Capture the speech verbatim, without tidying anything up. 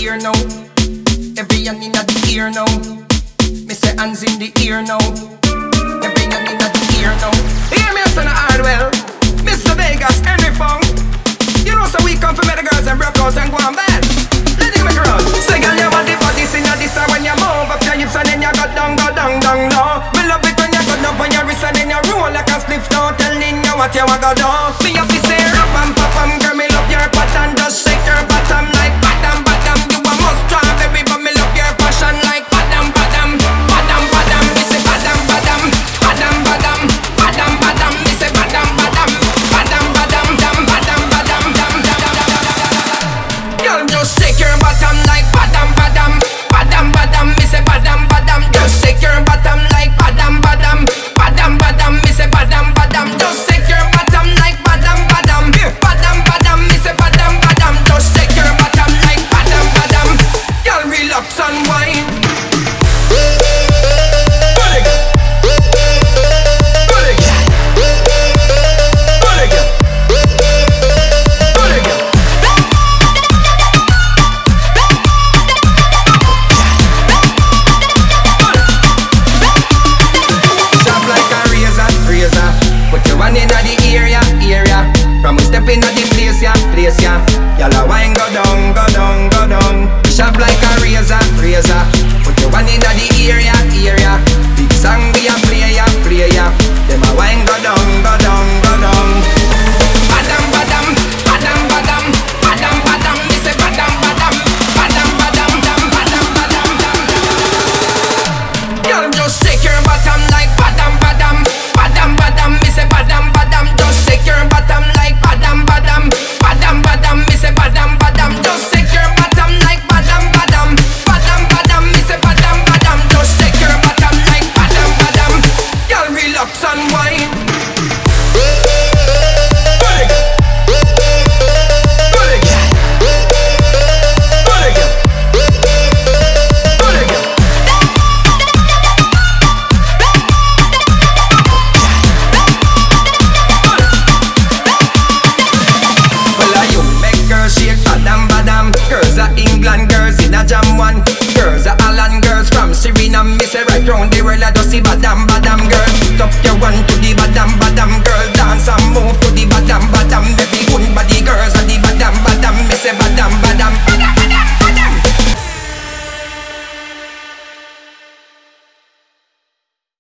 ear now. Every hand in the ear now. Me say hands in the ear now. Every hand in the ear now. Hear me son Hardwell, Mister Vegas, Henry Fong. You know so we come for the girls and broke out and go on bad. Let it make a run. Say girl you want the body sing this and when you move up your hips and then you go down, go down, down low. Me love it when you go down on your wrist and then you roll like a spliff down. Telling you what you want go down. Me have to say rap and pop and girl me love your pattern. Just shake your bottom like bottom, bottom. You a must strawberry but me love your passion like bottom, bottom, bottom, bottom. Me say bottom, bottom, bottom, bottom, bottom, bottom. Me say bottom, bottom, bottom, bottom, bottom, bottom, bottom, bottom. Girl just shake your bottom like bottom, bottom, bottom, bottom. Me say bottom, bottom. Just shake your bottom like bottom, bottom, bottom, bottom. Me say bottom, bottom. Just shake your bottom like bottom, bottom, bottom, bottom. Me say bottom, bottom. Just shake your bottom like bottom, bottom. Girl relax and wine. In the place, yeah, place, yeah. Y'all a wine go down, go down, go down. Sharp like a razor, razor. Put your one in the